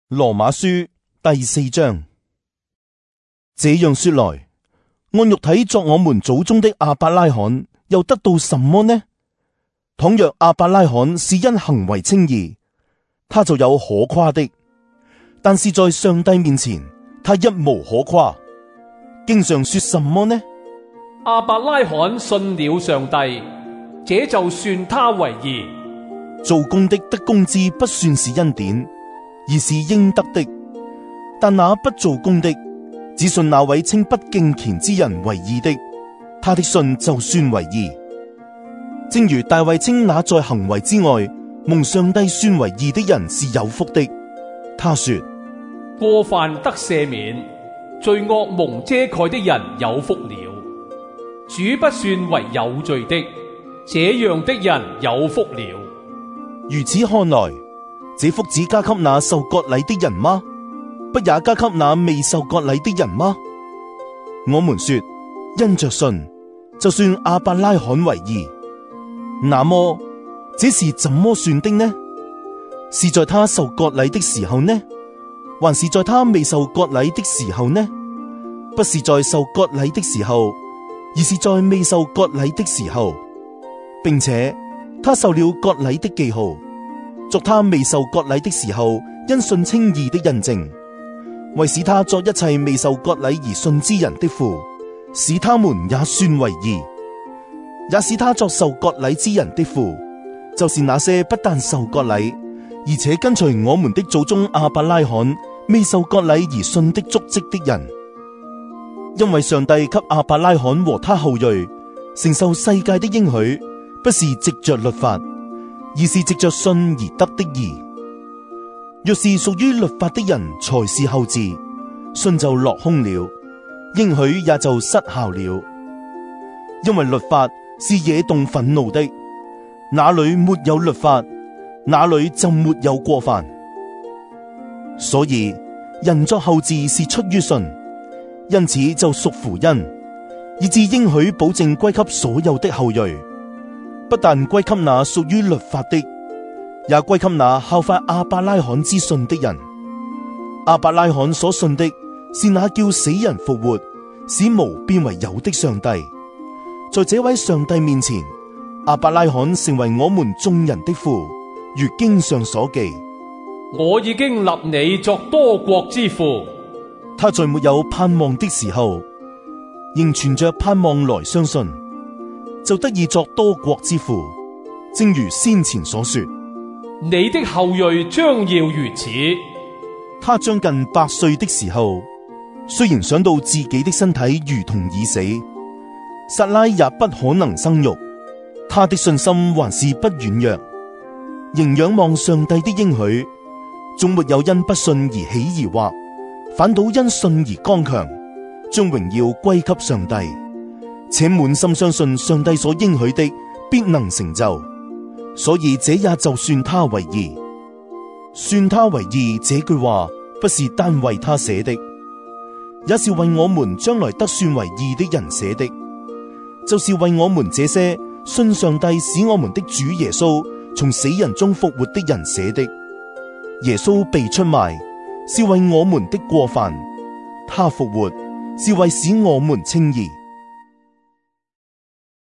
羅馬書第4章。這樣說來，按肉體作我們祖宗的亞伯拉罕又得到什麼呢？倘若亞伯拉罕是因行為稱義，他就有可誇的；但是在上帝面前，他一無可誇。經上說什麼呢？ 亞伯拉罕信了上帝，這就算他為義。 做工的得工資不算是恩典，而是應得的；但那不做工的，只信那位稱不敬虔之人為義的，他的信就算為義。正如大衛稱那在行為之外蒙上帝算為義的人是有福的，他說： 過犯得赦免，罪惡蒙遮蓋的人有福了。主不算為有罪的，這樣的人有福了。 如此看來，這福只加給那受割禮的人嗎？不也加給那未受割禮的人嗎？我們說，因着信，就算亞伯拉罕為義。那麼，這是怎麼算的呢？是在他受割禮的時候呢？還是在他未受割禮的時候呢？不是在受割禮的時候，而是在未受割禮的時候。並且他受了割禮的記號，作他未受割禮的時候因信稱義的印證，為使他作一切未受割禮而信之人的父，使他們也算為義；也使他作受割禮之人的父，就是那些不但受割禮，而且跟隨我們的祖宗亞伯拉罕未受割禮而信的足跡的人。因為上帝給亞伯拉罕和他後裔承受世界的應許，不是藉着律法，而是藉着信而得的義。若是屬於律法的人才是後嗣，信就落空了，應許也就失效了。因為律法是惹動憤怒的，那裏沒有律法，那裏就沒有過犯。所以人作後嗣是出於信，因此就屬乎恩，以致應許保證歸給所有的後裔。不但歸給那屬於律法的，也歸給那效法亞伯拉罕之信的人。亞伯拉罕所信的是那叫死人復活，使無變為有的上帝。在這位上帝面前，亞伯拉罕成為我們眾人的父，如經上所記： 我已經立你作多國之父。 他在沒有盼望的時候，仍存着盼望來相信，就得以作多國之父。正如先前所說， 你的後裔將要如此。 他將近100歲的時候，雖然想到自己的身體如同已死，撒拉也不可能生育，他的信心還是不軟弱，仍仰望上帝的應許，總沒有因不信而起疑惑，反倒因信而剛強，將榮耀歸給上帝，且滿心相信上帝所應許的必能成就。所以這也就算他為義。算他為義這句話不是單為他寫的，也是為我們將來得算為義的人寫的，就是為我們這些信上帝使我們的主耶穌從死人中復活的人寫的。耶穌被出賣是為我們的過犯，他復活是為使我們稱義。